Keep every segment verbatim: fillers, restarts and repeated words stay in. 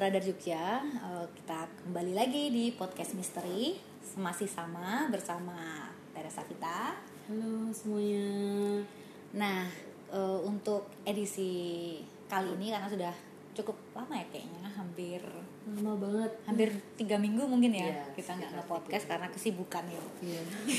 Radar Jogja, uh, kita kembali lagi di podcast misteri. Masih sama bersama Teresa Vita. Halo semuanya. Nah, uh, untuk edisi kali ini karena sudah cukup lama ya kayaknya, hampir lama banget, hampir tiga minggu mungkin ya, ya kita nggak nge-podcast karena kesibukan ya. Ya.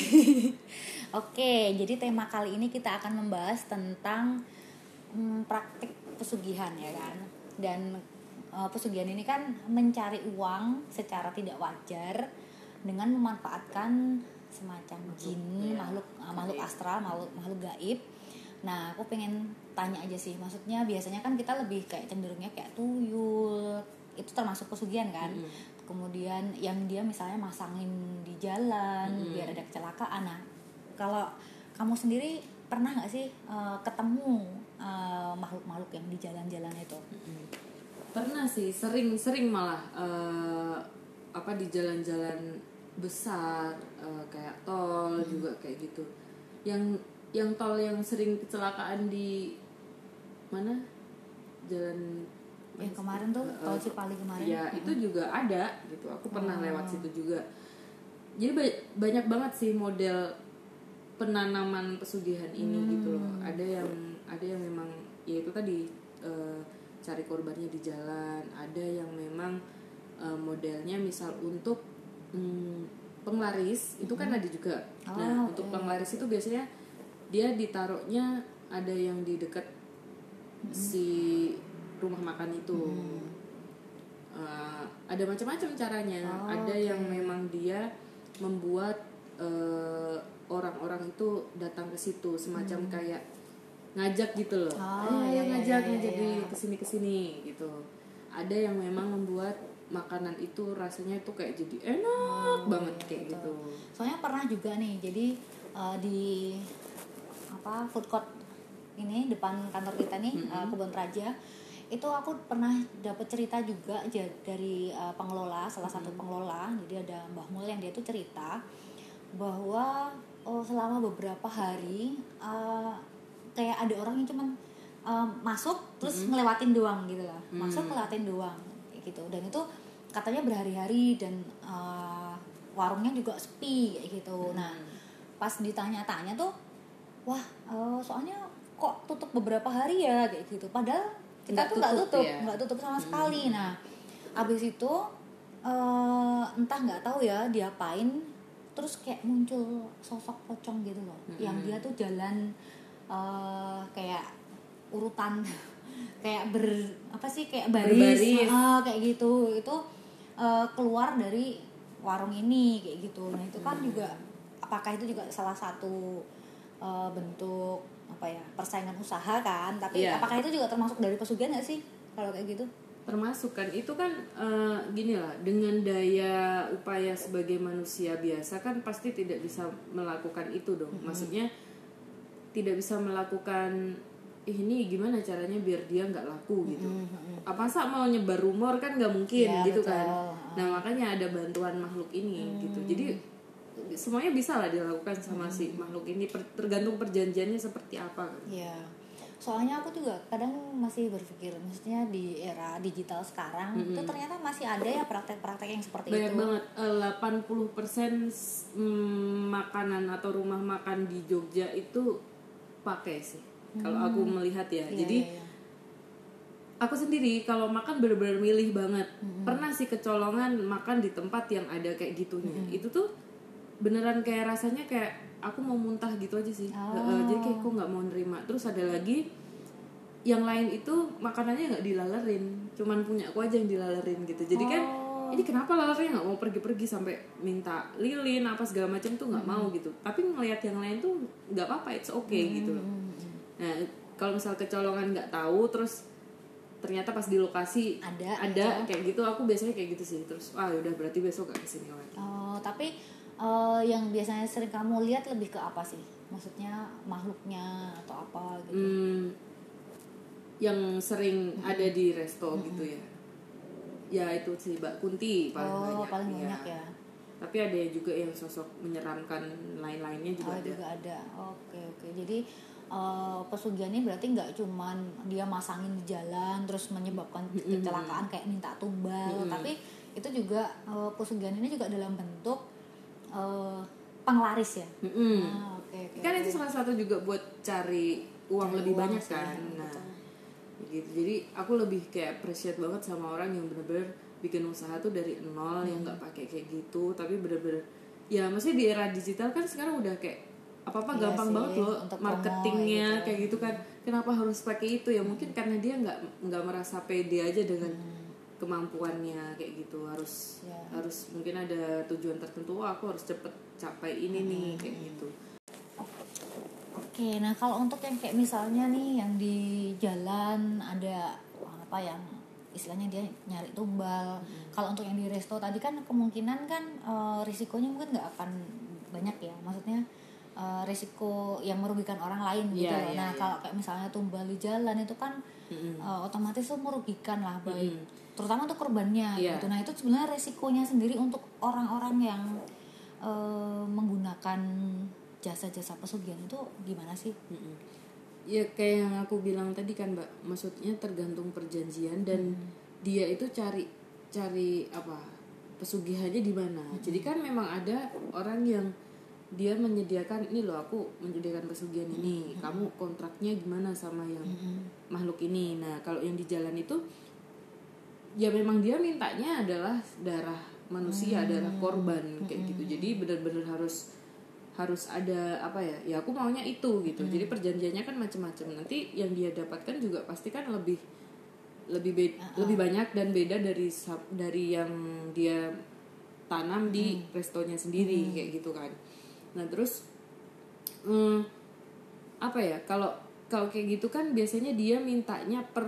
Oke, jadi tema kali ini kita akan membahas tentang hmm, praktik pesugihan ya kan. Dan uh, pesugihan ini kan mencari uang secara tidak wajar dengan memanfaatkan semacam jin, ya, makhluk uh, makhluk astral, makhluk makhluk gaib. Nah, aku pengen tanya aja sih, maksudnya biasanya kan kita lebih kayak cenderungnya kayak tuyul, itu termasuk pesugihan kan. Mm-hmm. Kemudian yang dia misalnya masangin di jalan mm-hmm. biar ada kecelakaan. Nah, kalau kamu sendiri pernah nggak sih uh, ketemu uh, makhluk-makhluk yang di jalan-jalan itu? Mm-hmm. Pernah sih, sering-sering malah uh, apa di jalan-jalan besar uh, kayak tol mm-hmm. juga kayak gitu. Yang yang tol yang sering kecelakaan di mana jalan yang kemarin tuh tol Cipali kemarin ya hmm. itu juga ada gitu, aku pernah oh. lewat situ juga. Jadi ba- banyak banget sih model penanaman pesugihan ini hmm. gitu loh. Ada yang ada yang memang ya itu tadi uh, cari korbannya di jalan, ada yang memang uh, modelnya misal untuk um, penglaris itu kan hmm. ada juga. Oh, nah okay. Untuk penglaris itu biasanya dia ditaruhnya ada yang di dekat hmm. si rumah makan itu. hmm. uh, ada macam-macam caranya. oh, ada okay. yang memang dia membuat uh, orang-orang itu datang ke situ semacam hmm. kayak ngajak gitu loh. oh, ayo iya, ngajak iya, iya, jadi iya. kesini-kesini gitu. Ada yang memang membuat makanan itu rasanya itu kayak jadi enak oh, banget iya, kayak betul. Gitu. Soalnya pernah juga nih, jadi uh, di apa food court ini depan kantor kita nih, mm-hmm. uh, Kebun Raja, itu aku pernah dapat cerita juga j- dari uh, pengelola, salah satu mm-hmm. pengelola. Jadi ada Mbah Mul yang dia tuh cerita bahwa oh, selama beberapa hari uh, kayak ada orang yang cuman uh, masuk terus mm-hmm. ngelewatin doang gitu lah, mm-hmm. masuk ngelewatin doang kayak gitu. Dan itu katanya berhari-hari dan uh, warungnya juga sepi kayak gitu. Mm-hmm. Nah, pas ditanya-tanya tuh, wah, uh, soalnya kok tutup beberapa hari ya kayak gitu. Padahal kita nggak tuh nggak tutup, nggak tutup, ya? tutup sama sekali. Hmm. Nah, abis itu uh, entah nggak tahu ya diapain, terus kayak muncul sosok pocong gitu loh, hmm. yang dia tuh jalan uh, kayak urutan, kayak ber apa sih kayak baris, uh, kayak gitu. Itu uh, keluar dari warung ini kayak gitu. Nah itu kan hmm. juga, apakah itu juga salah satu Uh, bentuk apa ya persaingan usaha kan, tapi yeah. apakah itu juga termasuk dari pesugihan nggak sih kalau kayak gitu? Termasuk kan, itu kan uh, gini lah, dengan daya upaya sebagai manusia biasa kan pasti tidak bisa melakukan itu dong. Mm-hmm. Maksudnya tidak bisa melakukan eh, ini gimana caranya biar dia nggak laku gitu. Mm-hmm. Apa sih mau nyebar rumor kan nggak mungkin yeah, gitu betul. Kan. Nah makanya ada bantuan makhluk ini mm. gitu. Jadi semuanya bisa lah dilakukan sama hmm. si makhluk ini, tergantung perjanjiannya seperti apa. Iya. Soalnya aku juga kadang masih berpikir, maksudnya di era digital sekarang mm-hmm. itu ternyata masih ada ya praktek-praktek yang seperti banyak itu. Banyak banget. delapan puluh persen makanan atau rumah makan di Jogja itu pakai sih. Hmm. Kalau aku melihat ya. Iya, Jadi iya, iya. aku sendiri kalau makan benar-benar milih banget. Mm-hmm. Pernah sih kecolongan makan di tempat yang ada kayak gitunya. Mm-hmm. Itu tuh beneran kayak rasanya kayak aku mau muntah gitu aja sih. Oh. Uh, jadi kayak aku nggak mau nerima. Terus ada lagi yang lain itu makanannya nggak dilalerin, cuman punya aku aja yang dilalerin gitu. Jadi oh. kan ini kenapa lalernya nggak mau pergi-pergi sampai minta lilin apa segala macam tuh nggak hmm. mau gitu. Tapi ngelihat yang lain tuh nggak apa-apa, it's okay hmm. gitu loh. Nah kalau misal kecolongan nggak tahu terus ternyata pas di lokasi ada ada ya. Kayak gitu, aku biasanya kayak gitu sih. Terus ah udah berarti besok gak kesini lagi. Oh tapi Uh, yang biasanya sering kamu lihat lebih ke apa sih? Maksudnya makhluknya atau apa gitu? Hmm, yang sering mm-hmm. ada di resto mm-hmm. gitu ya. Ya itu sih Mbak Kunti paling oh, banyak. paling ya. banyak ya. Tapi ada juga yang sosok menyeramkan lain-lainnya juga oh, ada. juga ada. Oke oke. Jadi uh, pesugihan ini berarti nggak cuman dia masangin di jalan terus menyebabkan kecelakaan kayak minta tumbal, mm-hmm. tapi itu juga uh, pesugihan ini juga dalam bentuk uh, penglaris ya. Mm-hmm. Nah, okay, okay, kan okay. itu salah satu juga buat cari uang cari lebih uang banyak sih, kan. Nah, betul. Gitu. Jadi aku lebih kayak appreciate banget sama orang yang benar-benar bikin usaha tuh dari nol, hmm. yang nggak pakai kayak gitu, tapi benar-benar ya maksudnya di era digital kan sekarang udah kayak apa-apa iya gampang sih, banget loh marketingnya gitu. Kayak gitu kan, kenapa harus pakai itu ya? Mungkin karena dia nggak nggak merasa pede aja dengan hmm. kemampuannya kayak gitu, harus ya. harus mungkin ada tujuan tertentu, oh, aku harus cepet capai ini hmm. nih kayak gitu. Oke, nah kalau untuk yang kayak misalnya nih yang di jalan ada apa yang istilahnya dia nyari tumbal. Hmm. Kalau untuk yang di resto tadi kan kemungkinan kan uh, risikonya mungkin nggak akan banyak ya. Maksudnya uh, risiko yang merugikan orang lain gitu. Yeah, yeah, nah yeah. kalau kayak misalnya tumbal di jalan itu kan hmm. uh, otomatis tuh merugikan lah, baik hmm. terutama untuk korbannya yeah. gitu. Nah itu sebenarnya risikonya sendiri untuk orang-orang yang uh, menggunakan jasa-jasa pesugihan itu gimana sih? Mm-mm. Ya kayak yang aku bilang tadi kan Mbak, maksudnya tergantung perjanjian dan mm. dia itu cari cari apa pesugihannya di mana. Mm. Jadi kan memang ada orang yang dia menyediakan ini loh, aku menyediakan pesugihan ini, mm. kamu kontraknya gimana sama yang mm. makhluk ini. Nah kalau yang di jalan itu ya memang dia mintanya adalah darah manusia, mm. darah korban kayak mm. gitu. Jadi benar-benar harus harus ada apa ya ya aku maunya itu gitu. hmm. Jadi perjanjiannya kan macam-macam, nanti yang dia dapatkan juga pasti kan lebih lebih be- uh-uh. lebih banyak dan beda dari dari yang dia tanam di hmm. restonya sendiri hmm. kayak gitu kan. Nah terus hmm, apa ya kalau kalau kayak gitu kan biasanya dia mintanya per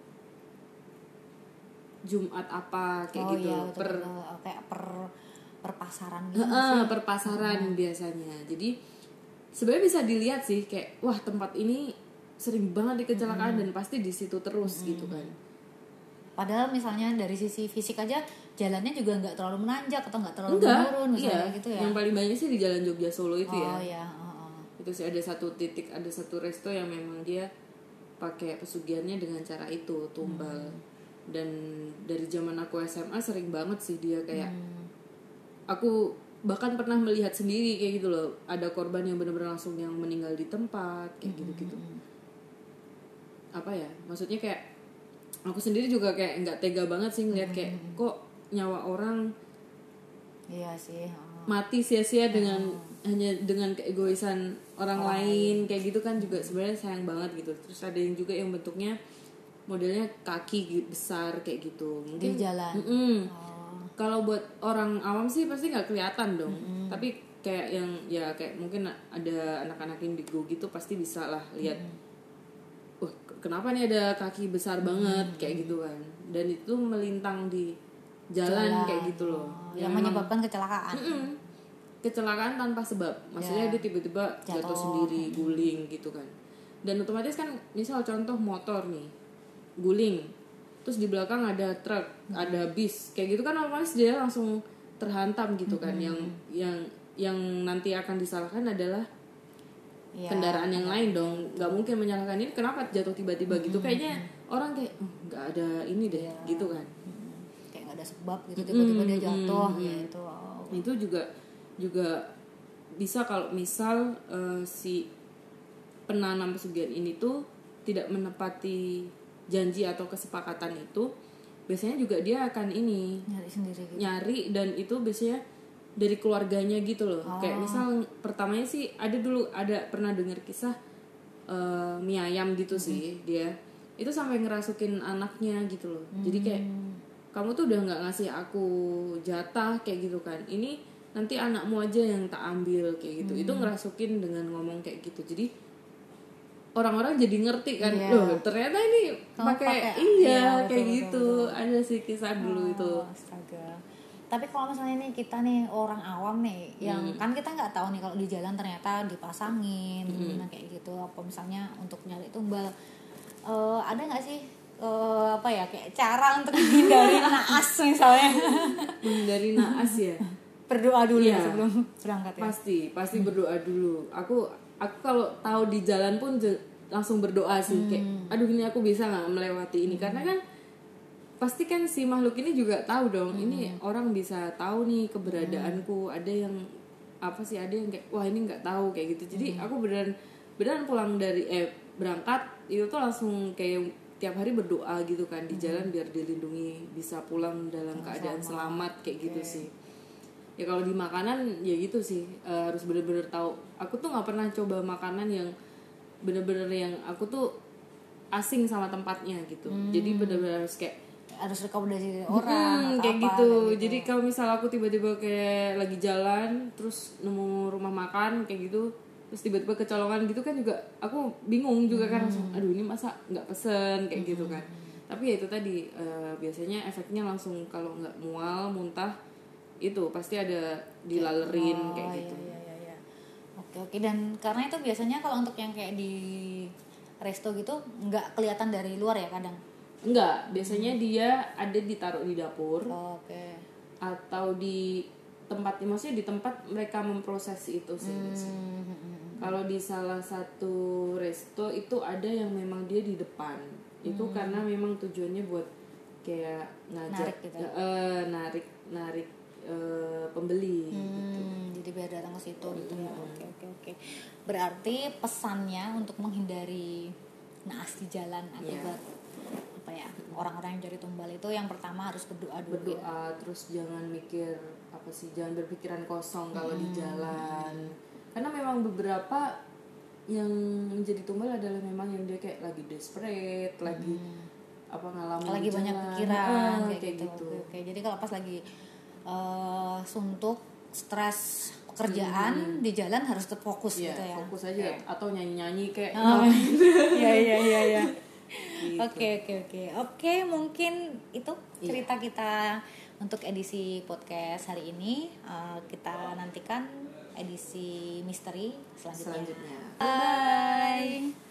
Jumat apa kayak oh, gitu iya, per kayak per perpasaran gitu uh, perpasaran hmm. biasanya. Jadi sebenarnya bisa dilihat sih kayak wah tempat ini sering banget di kecelakaan hmm. dan pasti di situ terus hmm. gitu kan. Padahal misalnya dari sisi fisik aja jalannya juga nggak terlalu menanjak atau nggak terlalu menurun misalnya iya. gitu ya. Yang paling banyak sih di Jalan Jogja Solo itu oh, ya. Oh iya. Oh, oh. Itu sih ada satu titik, ada satu resto yang memang dia pakai pesugihannya dengan cara itu tumbal. Hmm. Dan dari zaman aku S M A sering banget sih dia kayak hmm. aku bahkan pernah melihat sendiri kayak gitu loh, ada korban yang benar-benar langsung yang meninggal di tempat kayak mm-hmm. gitu-gitu. Apa ya maksudnya kayak aku sendiri juga kayak nggak tega banget sih ngeliat mm-hmm. kayak kok nyawa orang iya sih oh. mati sia-sia dengan mm-hmm. hanya dengan keegoisan orang oh, lain iya. Kayak gitu kan juga sebenarnya sayang banget gitu. Terus ada yang juga yang bentuknya modelnya kaki besar kayak gitu mungkin di jalan. Oh. Kalau buat orang awam sih pasti nggak kelihatan dong, mm-hmm. tapi kayak yang ya kayak mungkin ada anak-anak indigo gitu pasti bisa lah lihat, mm-hmm. wah kenapa nih ada kaki besar banget mm-hmm. kayak gitu kan, dan itu melintang di jalan, jalan. Kayak gitu loh, oh, yang, yang menyebabkan kecelakaan, mm-mm. kecelakaan tanpa sebab, maksudnya yeah. dia tiba-tiba jatuh, jatuh sendiri, mm-hmm. guling gitu kan, dan otomatis kan misal contoh motor nih, guling. Terus di belakang ada truk, hmm. ada bis, kayak gitu kan otomatis dia langsung terhantam gitu kan. Hmm. Yang yang yang nanti akan disalahkan adalah ya, kendaraan yang lain dong. Gak mungkin menyalahkan ini kenapa jatuh tiba-tiba hmm. gitu. Kayaknya orang kayak nggak oh, ada ini deh ya. Gitu kan. Hmm. Kayak nggak ada sebab gitu tiba-tiba hmm. dia jatuh hmm. gitu. Oh. Itu juga juga bisa kalau misal uh, si penanam pesugihan ini tuh tidak menepati janji atau kesepakatan itu, biasanya juga dia akan ini nyari sendiri gitu. Nyari dan itu biasanya dari keluarganya gitu loh. Oh. Kayak misal pertamanya sih ada dulu ada pernah dengar kisah uh, mie ayam gitu mm-hmm. sih dia. Itu sampai ngerasukin anaknya gitu loh. Mm-hmm. Jadi kayak kamu tuh udah enggak ngasih aku jatah kayak gitu kan. Ini nanti anakmu aja yang tak ambil kayak gitu. Mm-hmm. Itu ngerasukin dengan ngomong kayak gitu. Jadi orang-orang jadi ngerti kan, yeah. loh ternyata ini pakai iya, iya kayak betul, gitu betul, betul. Ada sih kisah dulu oh, itu. Astaga. Tapi kalau misalnya nih kita nih orang awam nih, yang hmm. kan kita nggak tahu nih kalau di jalan ternyata dipasangin, hmm. nah kayak gitu. Apa misalnya untuk nyari tumbal, uh, ada nggak sih uh, apa ya kayak cara untuk menghindari naas misalnya? Menghindari naas ya. Berdoa dulu ya, sebelum berangkat ya. Pasti, pasti hmm. berdoa dulu. Aku aku kalau tahu di jalan pun je, langsung berdoa sih hmm. kayak aduh ini aku bisa nggak melewati ini hmm. karena kan pasti kan si makhluk ini juga tahu dong hmm. ini orang bisa tahu nih keberadaanku hmm. ada yang apa sih ada yang kayak wah ini nggak tahu kayak gitu jadi hmm. aku beneran beneran pulang dari eh berangkat itu tuh langsung kayak tiap hari berdoa gitu kan di jalan hmm. biar dilindungi bisa pulang dalam oh, keadaan selamat, selamat kayak okay. gitu sih ya kalau di makanan ya gitu sih uh, harus bener-bener tahu aku tuh nggak pernah coba makanan yang bener-bener yang aku tuh asing sama tempatnya gitu hmm. jadi bener-bener harus kayak harus rekomendasi orang hmm, kayak apa, gitu. gitu jadi kalau misal aku tiba-tiba kayak lagi jalan terus nemu rumah makan kayak gitu terus tiba-tiba kecolongan gitu kan juga aku bingung juga kan langsung aduh ini masa nggak pesen kayak hmm. gitu kan tapi ya itu tadi uh, biasanya efeknya langsung kalau nggak mual muntah itu pasti ada dilalerin oh, kayak gitu. Iya, iya, iya. Oke oke dan karena itu biasanya kalau untuk yang kayak di resto gitu nggak kelihatan dari luar ya kadang. Enggak, biasanya hmm. dia ada ditaruh di dapur. Oh, oke. Okay. Atau di tempat maksudnya di tempat mereka memproses itu sih. Hmm. Kalau di salah satu resto itu ada yang memang dia di depan. Itu hmm. karena memang tujuannya buat kayak ngajak narik gitu. Uh, narik narik Uh, pembeli hmm, gitu. Jadi biar datang ke situ gitu ya. Oke oke oke. Berarti pesannya untuk menghindari naas di jalan akibat yeah. apa ya orang-orang yang cari tumbal itu yang pertama harus berdoa dulu. Berdoa ya. Terus jangan mikir apa sih jangan berpikiran kosong kalau hmm. di jalan. Karena memang beberapa yang menjadi tumbal adalah memang yang dia kayak lagi desperate, hmm. lagi apa ngalamin lagi jalan. Banyak pikiran ah, kayak, kayak gitu. gitu. Oke, oke. Jadi kalau pas lagi Uh, suntuk, stres pekerjaan hmm. di jalan harus tetap fokus ya, gitu ya. Fokus aja okay. Atau nyanyi-nyanyi kayak oh. Iya iya iya iya. Oke oke oke. Oke, mungkin itu cerita yeah. kita untuk edisi podcast hari ini. Uh, kita nantikan edisi misteri selanjutnya. selanjutnya. Bye. Bye.